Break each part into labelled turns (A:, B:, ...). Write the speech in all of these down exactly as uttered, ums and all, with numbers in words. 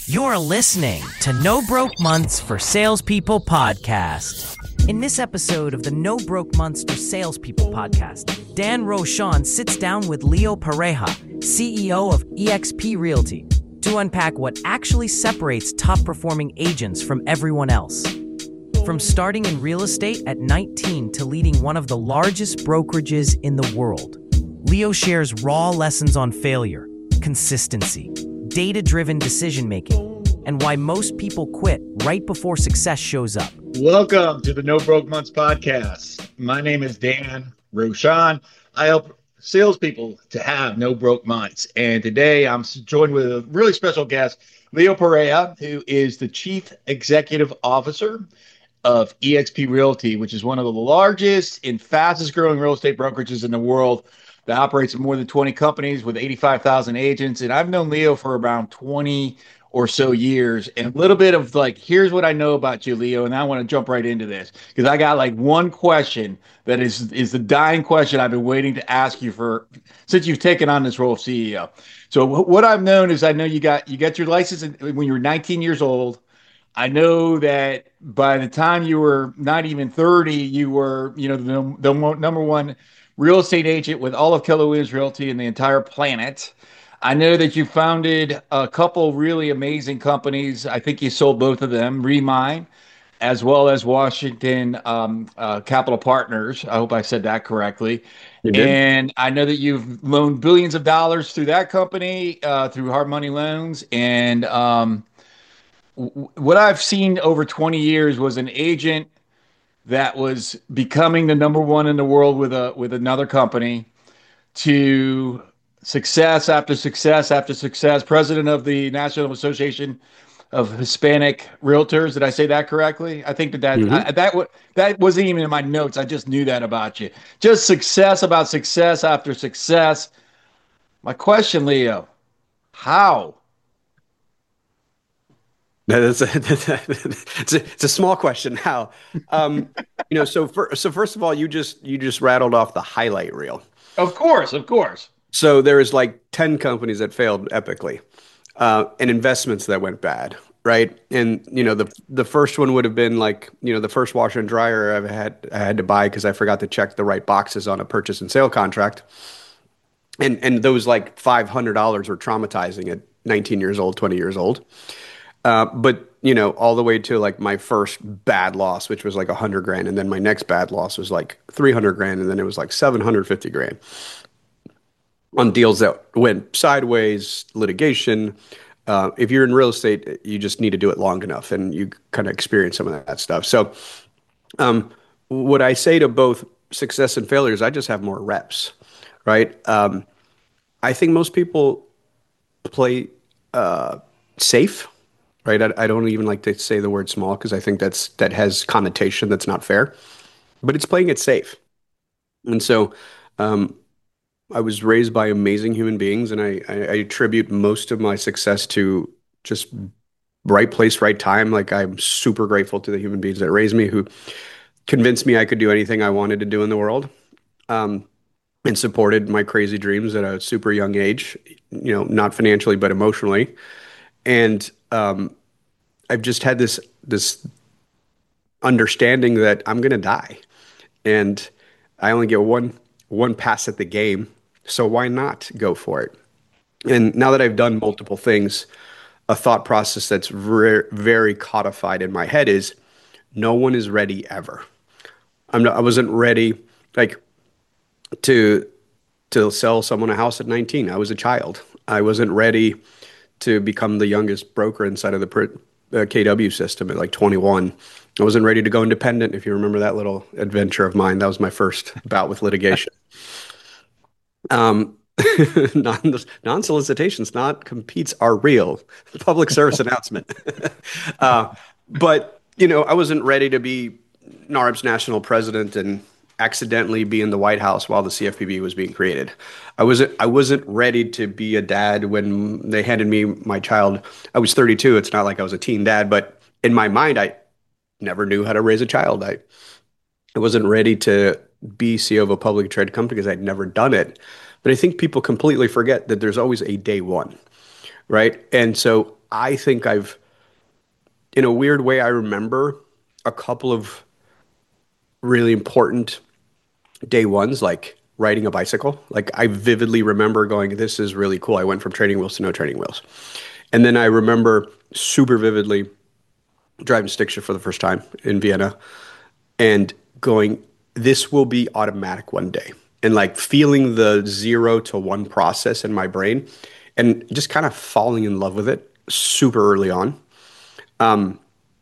A: You're listening to No Broke Months for Salespeople podcast. In this episode of the No Broke Months for Salespeople podcast, Dan Rochon sits down with Leo Pareja, C E O of eXp Realty, to unpack what actually separates top-performing agents from everyone else. From starting in real estate at nineteen to leading one of the largest brokerages in the world, Leo shares raw lessons on failure, consistency, data-driven decision-making, and why most people quit right before success shows up.
B: Welcome to the No Broke Months podcast. My name is Dan Rochon. I help salespeople to have no broke months. And today I'm joined with a really special guest, Leo Pareja, who is the Chief Executive Officer of eXp Realty, which is one of the largest and fastest growing real estate brokerages in the world that operates in more than twenty companies with eighty-five thousand agents. And I've known Leo for around twenty or so years. And a little bit of like, here's what I know about you, Leo. And I want to jump right into this because I got like one question that is, is the dying question I've been waiting to ask you for since you've taken on this role of C E O. So what I've known is I know you got, you got your license when you were nineteen years old. I know that by the time you were not even thirty, you were, you know, the, the number one real estate agent with all of Keller Williams Realty and the entire planet. I know that you founded a couple really amazing companies. I think you sold both of them, Remine, as well as Washington um, uh, Capital Partners. I hope I said that correctly. You did. And I know that you've loaned billions of dollars through that company, uh, through hard money loans. And um, w- what I've seen over twenty years was an agent that was becoming the number one in the world with a with another company, to success after success after success, president of the National Association of Hispanic Realtors. Did I say that correctly? I think that that mm-hmm. I, that w- that wasn't even in my notes. I just knew that about you. Just success about success after success. My question, Leo, how?
C: That's a, that's a, it's, a, it's a small question. How, um, you know, so for, so first of all, you just you just rattled off the highlight reel.
B: Of course, of course.
C: So there is like ten companies that failed epically, uh, and investments that went bad, right? And you know, the the first one would have been like, you know, the first washer and dryer I've had I had to buy because I forgot to check the right boxes on a purchase and sale contract, and and those like five hundred dollars were traumatizing at nineteen years old, twenty years old. Uh, but, you know, all the way to like my first bad loss, which was like a hundred grand. And then my next bad loss was like three hundred grand. And then it was like seven hundred fifty grand on deals that went sideways, litigation. Uh, if you're in real estate, you just need to do it long enough and you kind of experience some of that stuff. So um, what I say to both success and failures, I just have more reps, right? Um, I think most people play uh, safe. Right, I, I don't even like to say the word small because I think that's that has connotation that's not fair, but it's playing it safe. And so, um, I was raised by amazing human beings, and I, I, I attribute most of my success to just right place, right time. Like I'm super grateful to the human beings that raised me, who convinced me I could do anything I wanted to do in the world, um, and supported my crazy dreams at a super young age. You know, not financially but emotionally. And um, I've just had this this understanding that I'm going to die, and I only get one one pass at the game, so why not go for it? And now that I've done multiple things, a thought process that's very, very codified in my head is, no one is ready ever. I'm not, I wasn't ready like to to sell someone a house at nineteen. I was a child. I wasn't ready to become the youngest broker inside of the uh, K W system at like twenty-one. I wasn't ready to go independent. If you remember that little adventure of mine, that was my first bout with litigation. Um, non, non-solicitations, not competes are real. Public service announcement. uh, but, you know, I wasn't ready to be N A R B's national president and accidentally be in the White House while the C F P B was being created. I wasn't I wasn't ready to be a dad when they handed me my child. I was thirty-two. It's not like I was a teen dad, but in my mind, I never knew how to raise a child. I I wasn't ready to be C E O of a publicly traded company because I'd never done it. But I think people completely forget that there's always a day one, right? And so I think I've, in a weird way, I remember a couple of really important day ones, like riding a bicycle. Like I vividly remember going, this is really cool. I went from training wheels to no training wheels. And then I remember super vividly driving stick shift for the first time in Vienna and going, this will be automatic one day. And like feeling the zero to one process in my brain and just kind of falling in love with it super early on. Um,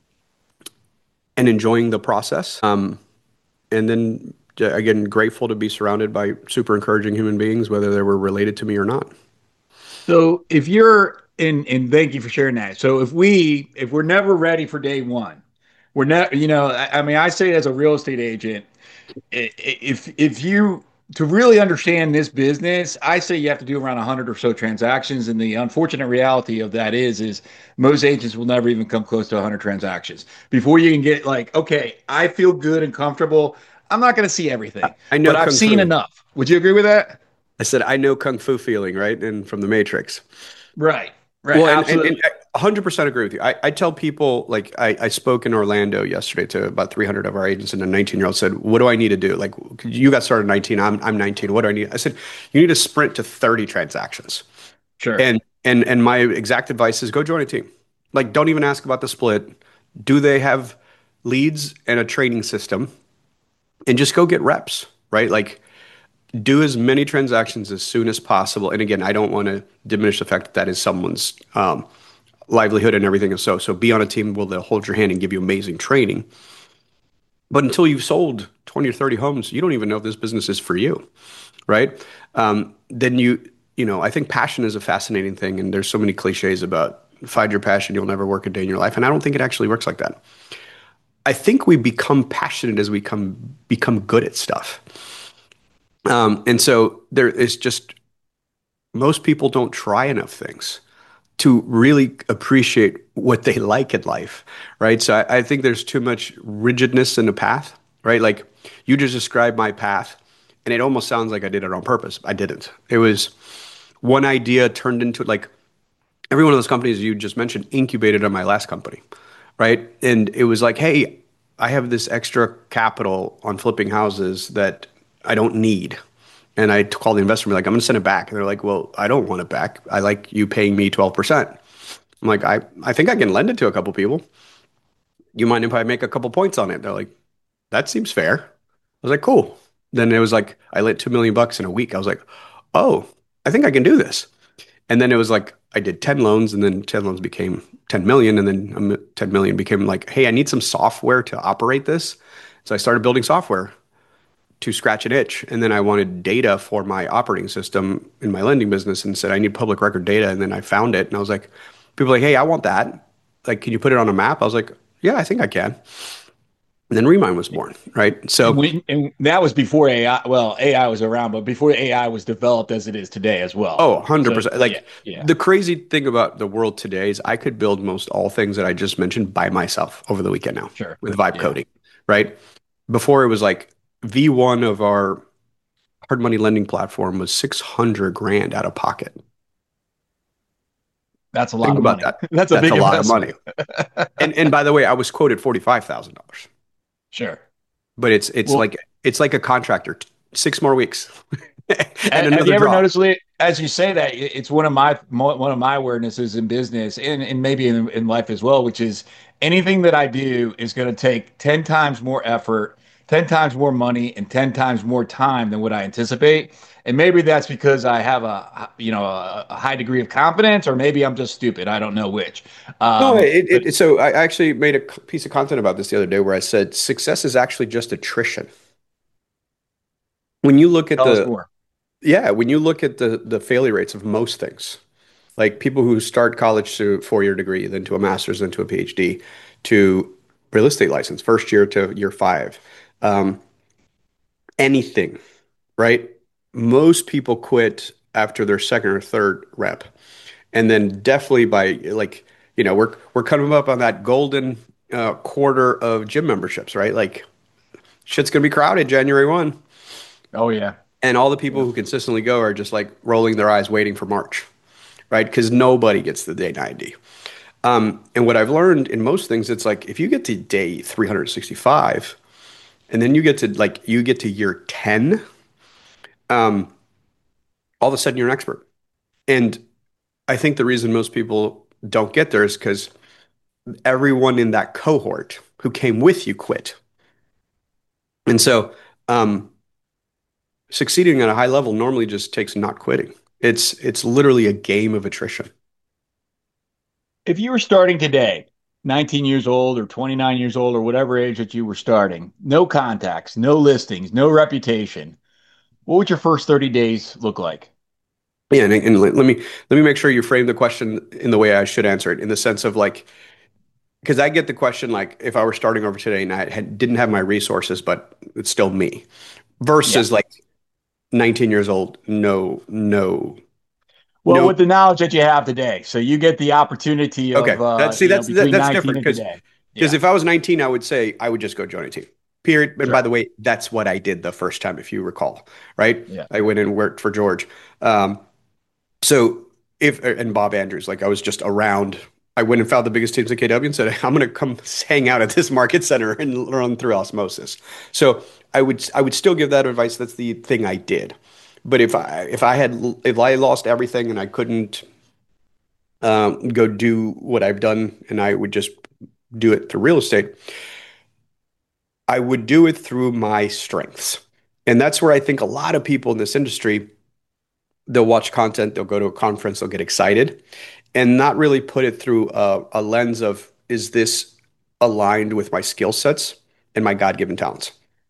C: and enjoying the process. Um, and then again, grateful to be surrounded by super encouraging human beings, whether they were related to me or not.
B: So if you're in, and thank you for sharing that. So if we, if we're never ready for day one, we're not, you know, I, I mean, I say as a real estate agent, if if you to really understand this business, I say you have to do around one hundred or so transactions. And the unfortunate reality of that is, is most agents will never even come close to one hundred transactions before you can get like, okay, I feel good and comfortable. I'm not going to see everything,
C: I know
B: but I've
C: Kung
B: seen
C: Fu.
B: enough. Would you agree with that?
C: I said, I know Kung Fu feeling, right? And from the Matrix.
B: Right. Right.
C: Well, and, and,
B: Absolutely.
C: and I one hundred percent agree with you. I, I tell people, like, I, I spoke in Orlando yesterday to about three hundred of our agents, and a nineteen year old said, what do I need to do? Like, you got started at nineteen, I'm, I'm nineteen. What do I need? I said, you need to sprint to thirty transactions.
B: Sure.
C: And, and, and my exact advice is go join a team. Like, don't even ask about the split. Do they have leads and a training system? And just go get reps, right? Like, do as many transactions as soon as possible. And again, I don't want to diminish the fact that that is someone's um, livelihood and everything. And so, so be on a team where they'll hold your hand and give you amazing training. But until you've sold twenty or thirty homes, you don't even know if this business is for you, right? Um, then you, you know, I think passion is a fascinating thing. And there's so many cliches about find your passion, you'll never work a day in your life. And I don't think it actually works like that. I think we become passionate as we come become good at stuff. Um, and so there is just, most people don't try enough things to really appreciate what they like in life, right? So I, I think there's too much rigidness in the path, right? Like you just described my path and it almost sounds like I did it on purpose. I didn't. It was one idea turned into like every one of those companies you just mentioned incubated on my last company, right? And it was like, hey, I have this extra capital on flipping houses that I don't need. And I called the investor and be like, I'm going to send it back. And they're like, well, I don't want it back. I like you paying me twelve percent. I'm like, I, I think I can lend it to a couple people. You mind if I make a couple points on it? They're like, that seems fair. I was like, cool. Then it was like, I lent two million bucks in a week. I was like, oh, I think I can do this. And then it was like, I did ten loans and then ten loans became ten million. And then ten million became like, hey, I need some software to operate this. So I started building software to scratch an itch. And then I wanted data for my operating system in my lending business and said, I need public record data. And then I found it. And I was like, people were like, hey, I want that. Like, can you put it on a map? I was like, yeah, I think I can. And then Remind was born, right? So
B: and, we, and that was before A I. Well, A I was around, but before A I was developed as it is today as well.
C: Oh, one hundred percent.
B: So,
C: like
B: yeah, yeah.
C: The crazy thing about the world today is I could build most all things that I just mentioned by myself over the weekend now.
B: Sure.
C: With Vibe
B: Yeah.
C: Coding, right? Before it was like V one of our hard money lending platform was six hundred grand out of pocket.
B: That's a lot
C: Think
B: of
C: about
B: money.
C: that.
B: That's a
C: That's
B: big
C: a lot of
B: investment.
C: money. and and by the way, I was quoted forty-five thousand dollars.
B: Sure.
C: But it's it's
B: Well,
C: like it's like a contractor. Six more weeks. and
B: have
C: another
B: you ever
C: draw.
B: noticed, Lee, as you say that, it- it's one of my mo- one of my awarenesses in business and, and maybe in, in life as well, which is anything that I do is going to take ten times more effort, ten times more money, and ten times more time than what I anticipate. And maybe that's because I have a you know a, a high degree of confidence, or maybe I'm just stupid. I don't know which.
C: No,
B: Um,
C: it,
B: but
C: it, so I actually made a c- piece of content about this the other day where I said success is actually just attrition. When you look at
B: tell us
C: the
B: more.
C: yeah, when you look at the the failure rates of most things, like people who start college to a four-year degree, then to a master's, then to a PhD, to real estate license, first year to year five, um, anything, right? Most people quit after their second or third rep. And then definitely by like, you know, we're we're coming up on that golden uh, quarter of gym memberships, right? Like shit's gonna be crowded January first.
B: Oh yeah.
C: And all the people
B: Yeah.
C: who consistently go are just like rolling their eyes waiting for March, right? Because nobody gets the day ninety. Um, and what I've learned in most things, it's like if you get to day three hundred sixty-five and then you get to like you get to year ten, um, all of a sudden you're an expert. And I think the reason most people don't get there is because everyone in that cohort who came with you quit. And so um, succeeding at a high level normally just takes not quitting. It's it's literally a game of attrition.
B: If you were starting today, nineteen years old or twenty-nine years old or whatever age that you were starting, no contacts, no listings, no reputation, what would your first thirty days look like?
C: Yeah, and, and let me let me make sure you frame the question in the way I should answer it, in the sense of like, because I get the question like if I were starting over today and I had, didn't have my resources, but it's still me,
B: Yeah.
C: versus like nineteen years old, no, no,
B: Well,
C: no.
B: with the knowledge that you have today, so you get the opportunity
C: Okay,
B: of uh,
C: that's see
B: you know,
C: that's that,
B: between
C: that's
B: nineteen
C: different
B: and
C: because
B: today.
C: because
B: Yeah,
C: if I was nineteen, I would say I would just go join a team. Period. And by
B: sure.
C: the way, that's what I did the first time, if you recall, right?
B: Yeah.
C: I went and worked for George. Um, So if and Bob Andrews, like I was just around, I went and found the biggest teams at K W and said, I'm going to come hang out at this market center and run through osmosis. So I would I would still give that advice. That's the thing I did. But if I if I had if I lost everything and I couldn't um, go do what I've done and I would just do it through real estate, I would do it through my strengths. And that's where I think a lot of people in this industry, they'll watch content, they'll go to a conference, they'll get excited and not really put it through a, a lens of, is this aligned with my skill sets and my God-given talents?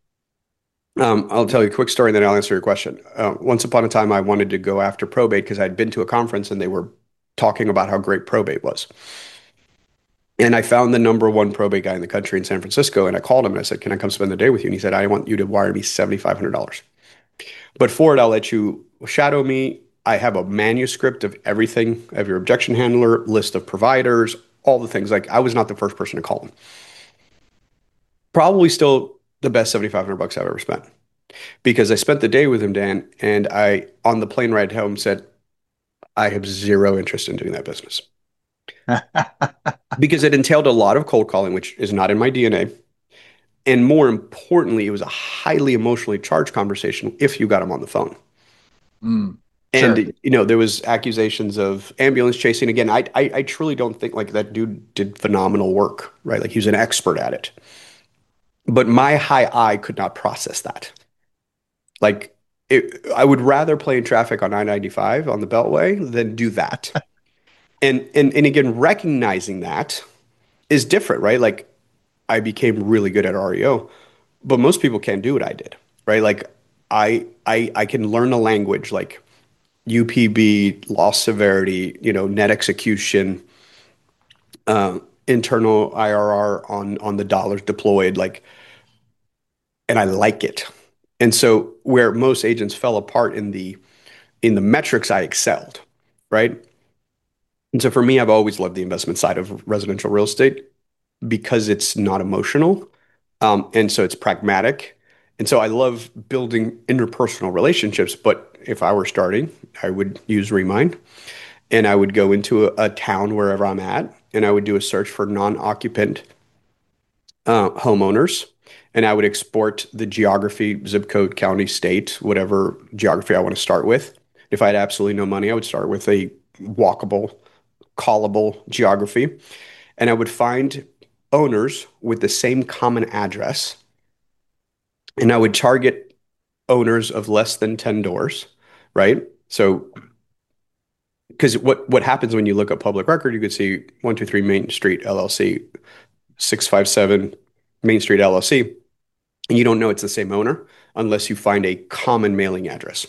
C: Um, I'll tell you a quick story and then I'll answer your question. Uh, once upon a time, I wanted to go after probate because I'd been to a conference and they were talking about how great probate was. And I found the number one probate guy in the country in San Francisco. And I called him and I said, can I come spend the day with you? And he said, I want you to wire me seven thousand five hundred dollars. But for it, I'll let you shadow me. I have a manuscript of everything, of your objection handler, list of providers, all the things. Like I was not the first person to call him. Probably still the best seven thousand five hundred bucks I've ever spent because I spent the day with him, Dan, and I, on the plane ride home, said, I have zero interest in doing that business because it entailed a lot of cold calling, which is not in my D N A. And more importantly, it was a highly emotionally charged conversation if you got him on the phone.
B: Mm, sure.
C: And you know, there was accusations of ambulance chasing. Again, I, I I truly don't think like that dude did phenomenal work, right? Like he was an expert at it. But my high I could not process that. Like it, I would rather play in traffic on I ninety-five on the Beltway than do that. And and and again, recognizing that is different, right? Like I became really good at R E O, but most people can't do what I did, right? Like I I I can learn a language like U P B, loss severity, you know, net execution, uh, internal I R R on on the dollars deployed, like, and I like it. And so where most agents fell apart in the in the metrics, I excelled, right? And so for me, I've always loved the investment side of residential real estate because it's not emotional, um, and so it's pragmatic. And so I love building interpersonal relationships. But if I were starting, I would use Remind. And I would go into a, a town wherever I'm at, and I would do a search for non-occupant uh, homeowners, and I would export the geography, zip code, county, state, whatever geography I want to start with. If I had absolutely no money, I would start with a walkable, callable geography, and I would find owners with the same common address, and I would target owners of less than ten doors, right? So because what what happens when you look at public record, you could see one two three Main Street L L C, six five seven Main Street L L C, and you don't know it's the same owner unless you find a common mailing address.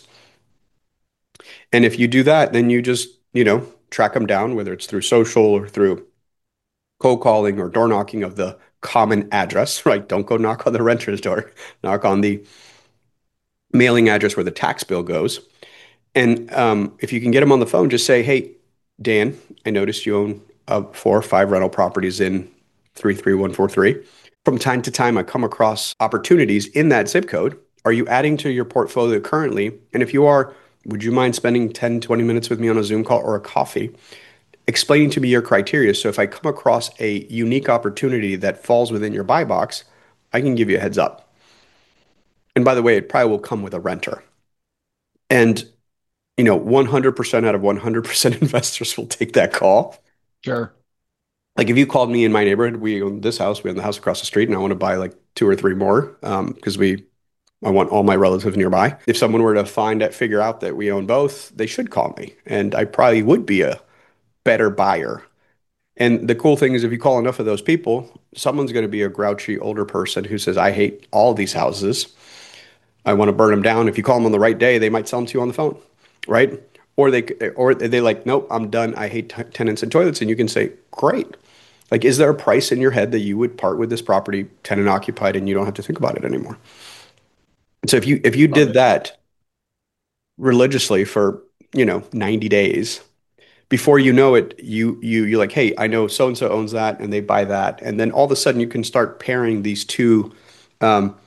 C: And if you do that, then you just, you know, track them down, whether it's through social or through cold calling or door knocking of the common address, right? Don't go knock on the renter's door, knock on the mailing address where the tax bill goes. And um, if you can get them on the phone, just say, hey, Dan, I noticed you own uh, four or five rental properties in three three one four three. From time to time, I come across opportunities in that zip code. Are you adding to your portfolio currently? And if you are, would you mind spending ten, twenty minutes with me on a Zoom call or a coffee explaining to me your criteria. So if I come across a unique opportunity that falls within your buy box, I can give you a heads up. And by the way, it probably will come with a renter. And, you know, one hundred percent out of one hundred percent investors will take that call.
B: Sure.
C: Like if you called me in my neighborhood, we own this house, we own the house across the street, and I want to buy like two or three more um, because we, I want all my relatives nearby. If someone were to find that, figure out that we own both, they should call me, and I probably would be a better buyer. And the cool thing is, if you call enough of those people, someone's going to be a grouchy older person who says, "I hate all these houses. I want to burn them down." If you call them on the right day, they might sell them to you on the phone, right? Or they, or they like, "Nope, I'm done. I hate t- tenants and toilets." And you can say, "Great." Like, is there a price in your head that you would part with this property tenant occupied and you don't have to think about it anymore? And so if you if you
B: Love
C: did
B: it.
C: that religiously for, you know, ninety days, before you know it, you you you're like, "Hey, I know so and so owns that," and they buy that, and then all of a sudden you can start pairing these two um,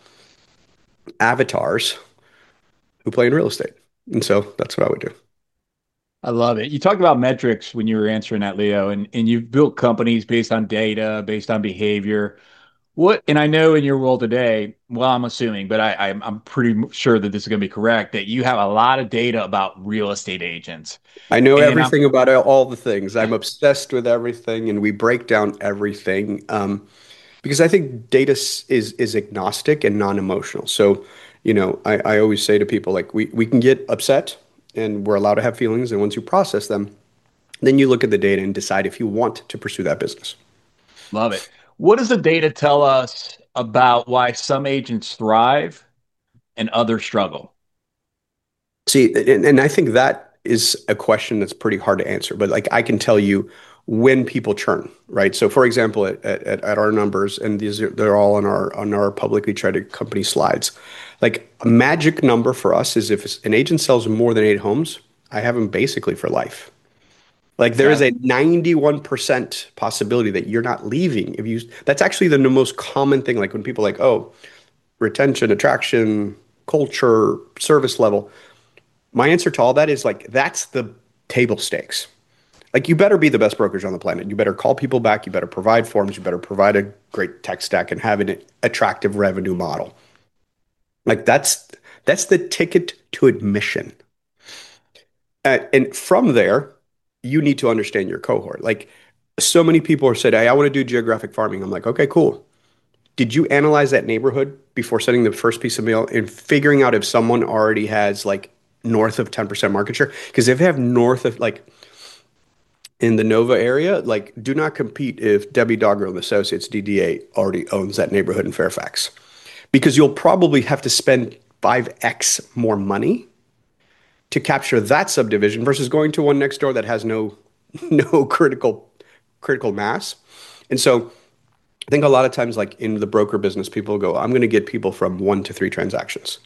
C: avatars who play in real estate. And so that's what I would do.
B: I love it. You talked about metrics when you were answering that, Leo, and, and you've built companies based on data, based on behavior. What, and I know in your world today, well, I'm assuming, but I, I'm, I'm pretty sure that this is going to be correct, that you have a lot of data about real estate agents.
C: I know
B: And I'm
C: everything about all the things. I'm obsessed with everything, and we break down everything um, because I think data s- is is agnostic and non-emotional. So, you know, I, I always say to people like we we can get upset, and we're allowed to have feelings, and once you process them, then you look at the data and decide if you want to pursue that business.
B: Love it. What does the data tell us about why some agents thrive and others struggle?
C: See, and, and I think that is a question that's pretty hard to answer, but like I can tell you when people churn, right? So for example, at, at, at our numbers, and these are, they're all on our on our publicly traded company slides, like a magic number for us is if an agent sells more than eight homes, I have them basically for life. Like there is
B: Okay.
C: a ninety-one percent possibility that you're not leaving if you that's actually the most common thing. Like when people are like, oh, retention, attraction, culture, service level. My answer to all that is like that's the table stakes. Like you better be the best brokerage on the planet. You better call people back. You better provide forms. You better provide a great tech stack and have an attractive revenue model. Like that's that's the ticket to admission. Uh, and from there, you need to understand your cohort. Like so many people are said, "Hey, I want to do geographic farming." I'm like, okay, cool. Did you analyze that neighborhood before sending the first piece of mail and figuring out if someone already has like north of ten percent market share? Because if they have north of like in the Nova area, like do not compete if Debbie Dogger and Associates D D A already owns that neighborhood in Fairfax. Because you'll probably have to spend five x more money to capture that subdivision versus going to one next door that has no no critical critical mass. And so I think a lot of times, like in the broker business, people go, I'm going to get people from one to three transactions.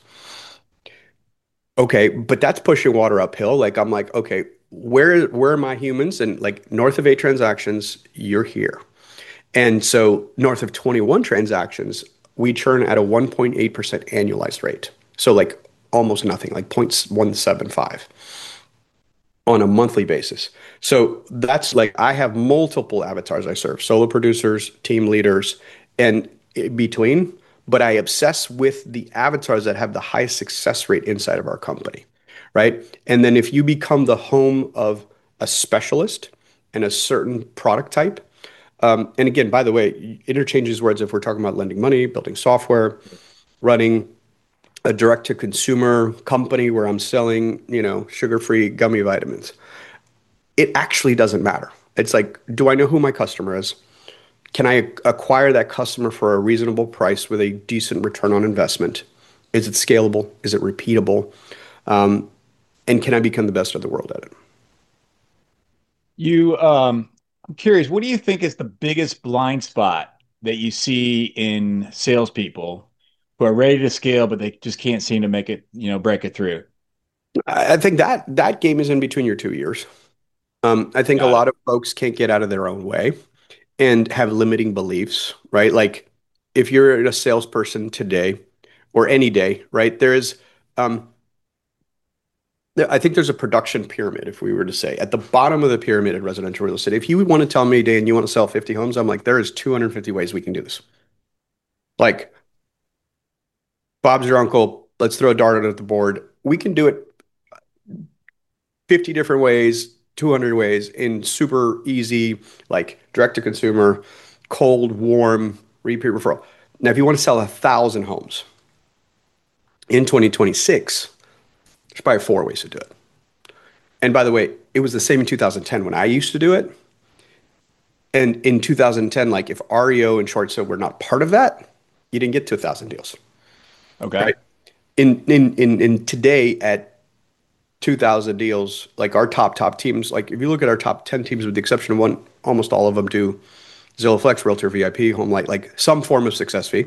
C: Okay, but that's pushing water uphill. Like I'm like, okay, where where are my humans? And like north of eight transactions, you're here. And so north of twenty-one transactions, we churn at a one point eight percent annualized rate. So like almost nothing, like zero point one seven five on a monthly basis. So that's like I have multiple avatars I serve, solo producers, team leaders, and in between, but I obsess with the avatars that have the highest success rate inside of our company, right? And then if you become the home of a specialist and a certain product type, um, and again, by the way, interchanges words if we're talking about lending money, building software, running a direct to consumer company where I'm selling, you know, sugar-free gummy vitamins. It actually doesn't matter. It's like, do I know who my customer is? Can I acquire that customer for a reasonable price with a decent return on investment? Is it scalable? Is it repeatable? Um, and can I become the best of the world at it?
B: You, um, I'm curious, what do you think is the biggest blind spot that you see in salespeople who are ready to scale, but they just can't seem to make it, you know, break it through?
C: I I think that that game is in between your two ears. Um, I think a
B: Got it.
C: lot of folks can't get out of their own way and have limiting beliefs, right? Like if you're a salesperson today or any day, right, there is um, I think there's a production pyramid, if we were to say. At the bottom of the pyramid in residential real estate, if you want to tell me, Dan, you want to sell fifty homes, I'm like, there is two hundred fifty ways we can do this. Like, Bob's your uncle. Let's throw a dart at the board. We can do it fifty different ways, two hundred ways in super easy, like direct to consumer, cold, warm, repeat referral. Now, if you want to sell a thousand homes in twenty twenty-six, there's probably four ways to do it. And by the way, it was the same in two thousand ten when I used to do it. And in two thousand ten, like if R E O and short sale were not part of that, you didn't get to a thousand deals.
B: Okay.
C: Right? In, in, in, in today at two thousand deals, like our top, top teams, like if you look at our top ten teams, with the exception of one, almost all of them do Zillow Flex, Realtor V I P, HomeLight, like some form of success fee.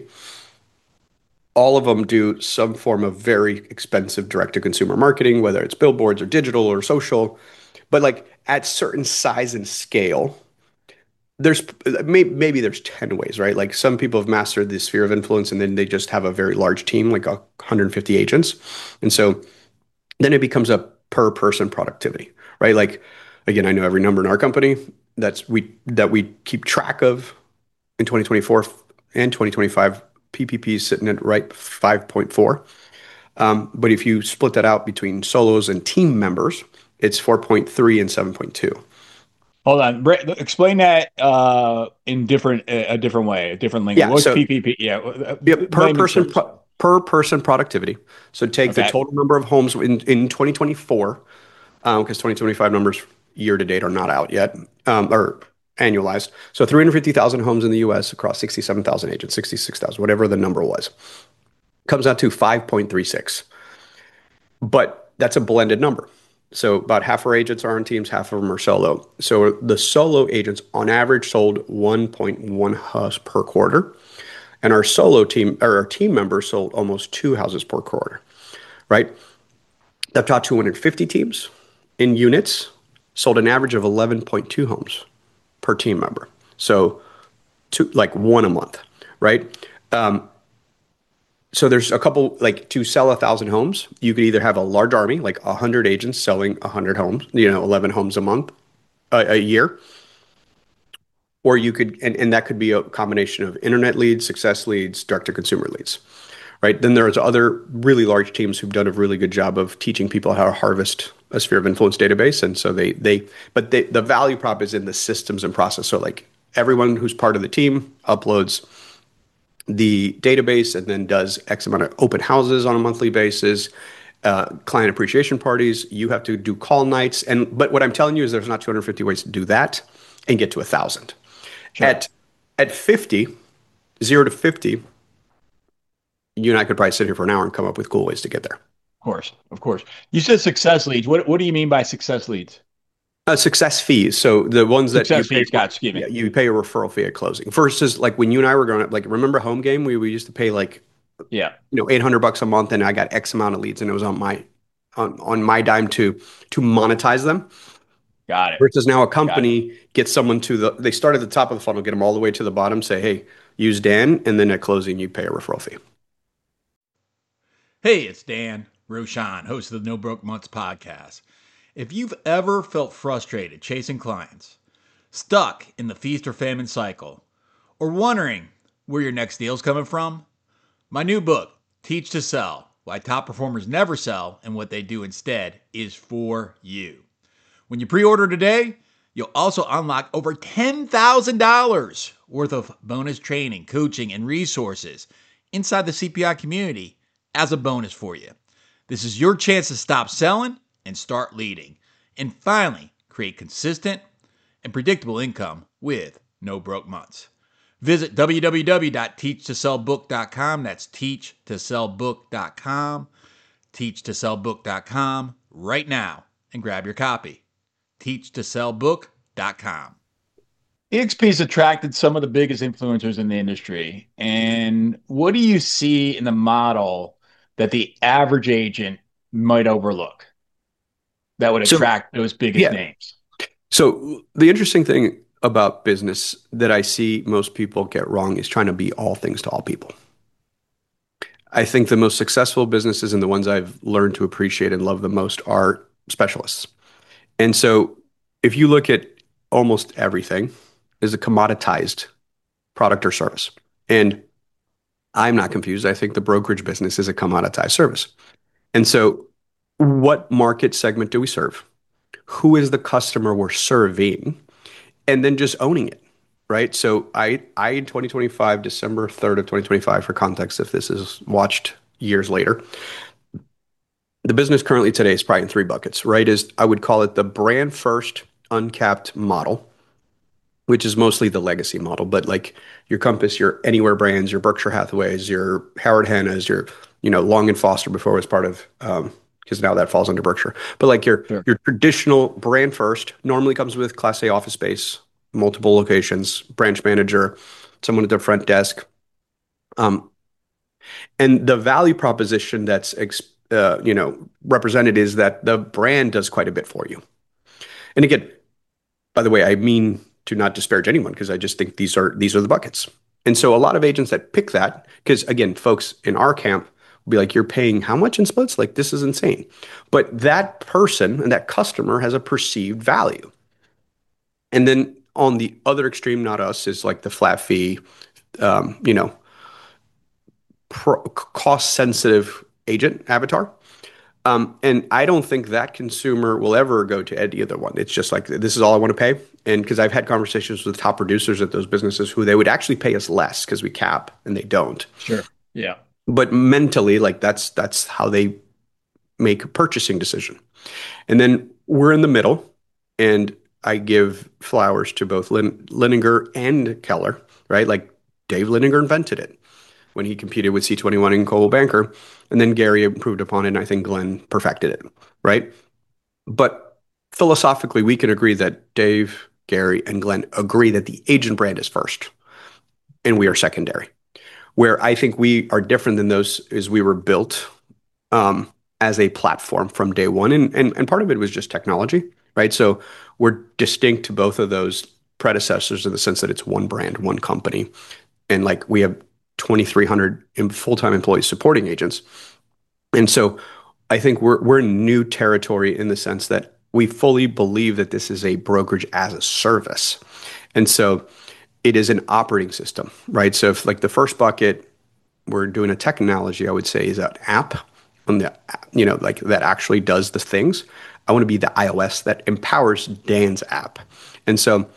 C: All of them do some form of very expensive direct-to-consumer marketing, whether it's billboards or digital or social. But like at certain size and scale, there's maybe, maybe there's ten ways, right? Like some people have mastered the sphere of influence and then they just have a very large team, like one hundred fifty agents. And so then it becomes a per person productivity, right? Like, again, I know every number in our company that's we that we keep track of in twenty twenty-four and twenty twenty-five. P P P is sitting at right five point four. Um, but if you split that out between solos and team members, it's four point three and seven point two.
B: Hold on. Brett, explain that uh, in different a different way, a different language.
C: Yeah,
B: What's
C: so,
B: P P P? Yeah, uh,
C: yeah per person pro, per person productivity. So take okay. the total number of homes in, in twenty twenty-four, because um, twenty twenty-five numbers year to date are not out yet, um, or annualized. So three hundred fifty thousand homes in the U S across sixty-seven thousand agents, sixty-six thousand, whatever the number was, comes out to five point three six. But that's a blended number. So about half our agents are on teams, half of them are solo. So the solo agents on average sold one point one house per quarter. And our solo team, or our team members sold almost two houses per quarter, right? The top two hundred fifty teams in units sold an average of eleven point two homes per team member. So two, like one a month, right? Um, so there's a couple, like to sell a thousand homes, you could either have a large army, like a hundred agents selling a hundred homes, you know, eleven homes a month, a, a year. Or you could, and, and that could be a combination of internet leads, success leads, direct to consumer leads, right? Then there's other really large teams who've done a really good job of teaching people how to harvest a sphere of influence database. And so they, they, but they, the value prop is in the systems and process. So like everyone who's part of the team uploads the database and then does X amount of open houses on a monthly basis, uh, client appreciation parties. You have to do call nights. And, but what I'm telling you is there's not two hundred fifty ways to do that and get to a thousand. Sure. At, at fifty, zero to fifty, you and I could probably sit here for an hour and come up with cool ways to get there.
B: Of course, of course. You said success leads. What What do you mean by success leads?
C: Uh, success fees. So the ones that
B: success
C: you pay,
B: fees, got, excuse me.
C: Yeah, you pay a referral fee at closing. Versus like when you and I were growing up, like remember Home Game? We, we used to pay like,
B: yeah,
C: you know, eight hundred bucks a month, and I got X amount of leads, and it was on my on on my dime to to monetize them.
B: Got it.
C: Versus now a company gets someone to the, they start at the top of the funnel, get them all the way to the bottom, say, hey, use Dan, and then at closing you pay a referral fee.
D: Hey, it's Dan Rochon, host of the No Broke Months podcast. If you've ever felt frustrated chasing clients, stuck in the feast or famine cycle, or wondering where your next deal's coming from, my new book, Teach to Sell, Why Top Performers Never Sell and What They Do Instead, is for you. When you pre-order today, you'll also unlock over ten thousand dollars worth of bonus training, coaching, and resources inside the C P I community as a bonus for you. This is your chance to stop selling and start leading, and finally create consistent and predictable income with no broke months. Visit w w w dot teach to sell book dot com. That's teach to sell book dot com. teach to sell book dot com right now and grab your copy. teach to sell book dot com.
B: E X P has attracted some of the biggest influencers in the industry. And what do you see in the model that the average agent might overlook that would attract so, those biggest yeah. names?
C: So the interesting thing about business that I see most people get wrong is trying to be all things to all people. I think the most successful businesses and the ones I've learned to appreciate and love the most are specialists. And so if you look at almost everything is a commoditized product or service. And I'm not confused. I think the brokerage business is a commoditized service. And so what market segment do we serve? Who is the customer we're serving? And then just owning it, right? So I, I in twenty twenty-five, December third of twenty twenty-five, for context, if this is watched years later, the business currently today is probably in three buckets, right? Is I would call it the brand first uncapped model, which is mostly the legacy model, but like your Compass, your Anywhere brands, your Berkshire Hathaways, your Howard Hanna's, your, you know, Long and Foster before it was part of, um, because now that falls under Berkshire. But like your
D: Sure.
C: your traditional brand first normally comes with Class A office space, multiple locations, branch manager, someone at the front desk. Um, and the value proposition that's ex- uh, you know represented is that the brand does quite a bit for you. And again, by the way, I mean to not disparage anyone because I just think these are these are the buckets. And so a lot of agents that pick that, because again, folks in our camp will be like, you're paying how much in splits? Like, this is insane. But that person and that customer has a perceived value. And then on the other extreme, not us, is like the flat fee, um, you know, pro- cost sensitive agent avatar. Um, and I don't think that consumer will ever go to any other one. It's just like, this is all I want to pay. And because I've had conversations with top producers at those businesses who they would actually pay us less because we cap and they don't.
D: Sure. Yeah.
C: But mentally, like that's that's how they make a purchasing decision. And then we're in the middle, and I give flowers to both Lin- Lininger and Keller, right? Like Dave Lininger invented it when he competed with C twenty-one and Coldwell Banker. And then Gary improved upon it, and I think Glenn perfected it, right? But philosophically, we can agree that Dave, Gary, and Glenn agree that the agent brand is first, and we are secondary. Where I think we are different than those is we were built um, as a platform from day one, and, and and part of it was just technology, right? So we're distinct to both of those predecessors in the sense that it's one brand, one company, and like we have twenty-three hundred full-time employees supporting agents. And so I think we're we're in new territory in the sense that we fully believe that this is a brokerage as a service. And so it is an operating system, right? So if like the first bucket, we're doing a tech analogy, I would say is an app on the, you know, like that actually does the things. I want to be the iOS that empowers Dan's app. And so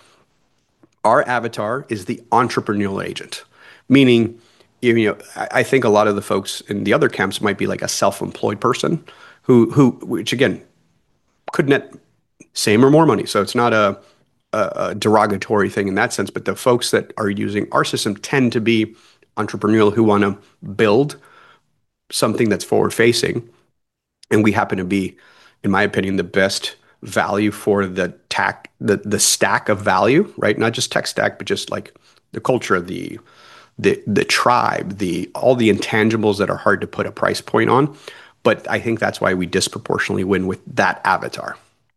C: our avatar is the entrepreneurial agent, meaning, you know, I I think a lot of the folks in the other camps might be like a self-employed person who, who, which again, could net same or more money. So it's not a, a, a derogatory thing in that sense, but the folks that are using our system tend to be entrepreneurial who want to build something that's forward facing. And we happen to be, in my opinion, the best value for the tack, the, the stack of value, right? Not just tech stack, but just like the culture, the, the, the tribe, the, all the intangibles that are hard to put a price point on. But I think that's why we disproportionately win with that avatar.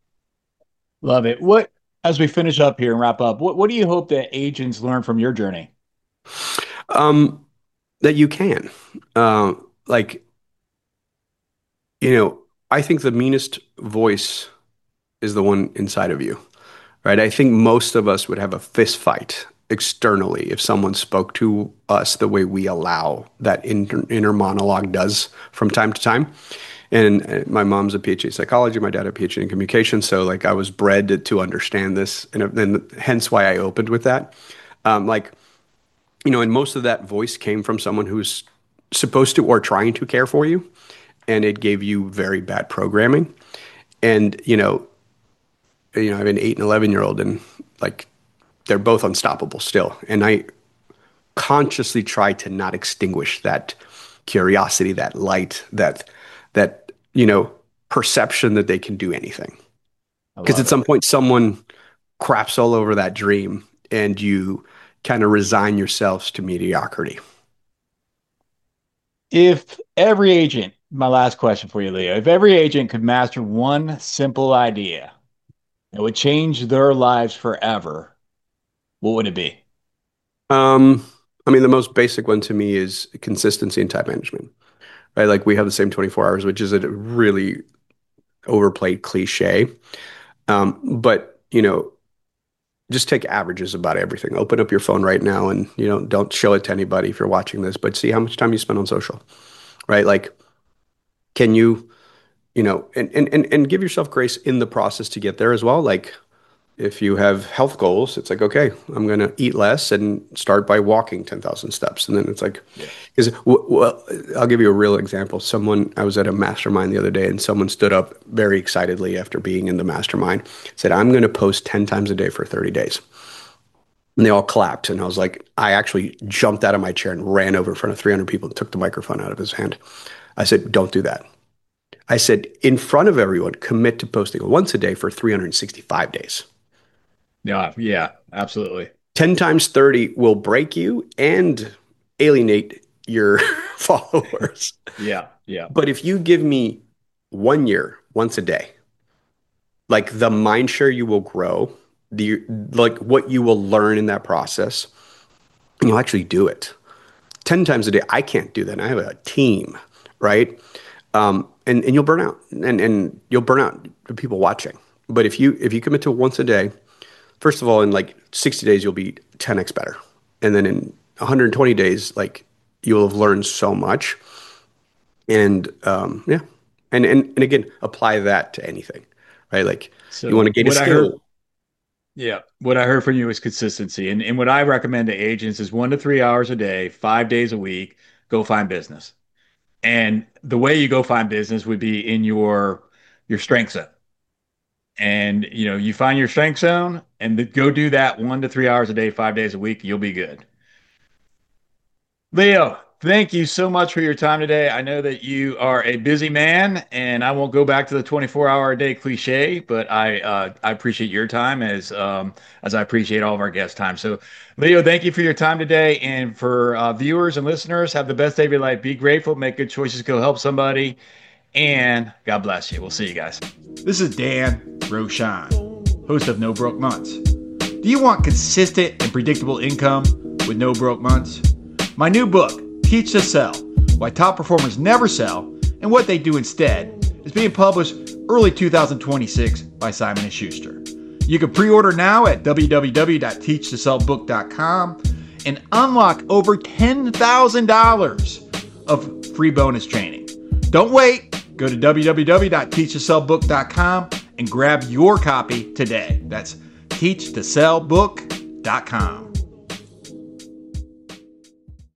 D: Love it. What, as we finish up here and wrap up, what, what do you hope that agents learn from your journey?
C: Um, that you can, uh, like, you know, I think the meanest voice is the one inside of you, right? I think most of us would have a fist fight externally if someone spoke to us the way we allow that inter- inner monologue does from time to time. And uh, my mom's a PhD in psychology, my dad a PhD in communication, so like I was bred to, to understand this, and, and hence why I opened with that. Um, like, you know, and most of that voice came from someone who's supposed to or trying to care for you, and it gave you very bad programming. And you know, you know, I have an eight and eleven year old, and like they're both unstoppable still. And I consciously try to not extinguish that curiosity, that light, that that you know perception that they can do anything.
D: I
C: Because
D: love
C: at
D: it.
C: some point, someone craps all over that dream, and you kind of resign yourselves to mediocrity.
D: If every agent, my last question for you, Leo, if every agent could master one simple idea that would change their lives forever, what would it be?
C: Um, I mean, the most basic one to me is consistency and time management, right? Like we have the same twenty-four hours, which is a really overplayed cliche. Um, but, you know, just take averages about everything. Open up your phone right now and, you know, don't show it to anybody if you're watching this, but see how much time you spend on social, right? Like, can you, you know, and, and, and, and give yourself grace in the process to get there as well. Like if you have health goals, it's like, okay, I'm going to eat less and start by walking ten thousand steps. And then it's like, is yeah. well, I'll give you a real example. Someone, I was at a mastermind the other day and someone stood up very excitedly after being in the mastermind, said, I'm going to post ten times a day for thirty days. And they all clapped. And I was like, I actually jumped out of my chair and ran over in front of three hundred people and took the microphone out of his hand. I said, don't do that. I said, in front of everyone, commit to posting once a day for three hundred sixty-five days.
D: Yeah, yeah, absolutely.
C: ten times thirty will break you and alienate your followers.
D: Yeah, yeah.
C: But if you give me one year, once a day, like the mind share you will grow, the like what you will learn in that process, and you'll actually do it. ten times a day, I can't do that. I have a team, right? Um, and, and you'll burn out, and, and you'll burn out the people watching. But if you if you commit to once a day, first of all, in like sixty days, you'll be ten x better. And then in one hundred twenty days, like you'll have learned so much. And um, yeah, and, and and again, apply that to anything, right? Like so you want to gain a skill.
D: Heard, yeah, what I heard from you is consistency. And, and what I recommend to agents is one to three hours a day, five days a week, go find business. And the way you go find business would be in your your strength zone. And, you know, you find your strength zone and the, go do that one to three hours a day, five days a week. You'll be good. Leo, thank you so much for your time today. I know that you are a busy man, and I won't go back to the twenty-four hour a day cliche, but I uh, I appreciate your time as um, as I appreciate all of our guest time. So, Leo, thank you for your time today. And for uh, viewers and listeners, have the best day of your life. Be grateful, make good choices, go help somebody, and God bless you. We'll see you guys. This is Dan Rochon, host of No Broke Months. Do you want consistent and predictable income with no broke months? My new book, Teach to Sell, Why Top Performers Never Sell and What They Do Instead, is being published early two thousand twenty-six by Simon and Schuster. You can pre-order now at w w w dot teach to sell book dot com and unlock over ten thousand dollars of free bonus training. Don't wait. Go to w w w dot teach to sell book dot com and grab your copy today. That's teach to sell book dot com.